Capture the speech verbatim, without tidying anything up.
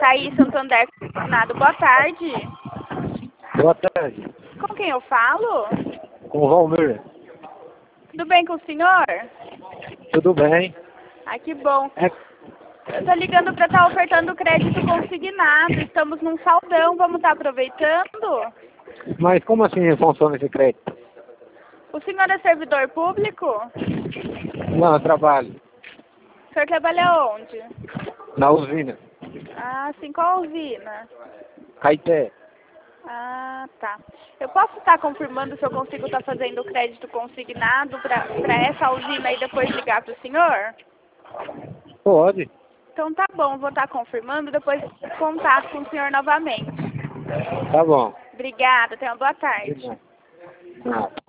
Thaís Santander Consignado, boa tarde. Boa tarde. Com quem eu falo? Com o Valmir. Tudo bem com o senhor? Tudo bem. Ah, que bom. É, Eu tô ligando para estar ofertando crédito consignado. Estamos num saldão, vamos estar aproveitando? mas como assim funciona esse crédito? O senhor é servidor público? Não, eu trabalho O senhor trabalha onde? na usina. Ah, sim, qual usina? Caeté. Ah, tá. Eu posso estar confirmando se eu consigo estar fazendo o crédito consignado para essa usina e depois ligar para o senhor? Pode. Então tá bom, vou estar confirmando, depois contato com o senhor novamente. Tá bom. Obrigada, tenha uma boa tarde. Não.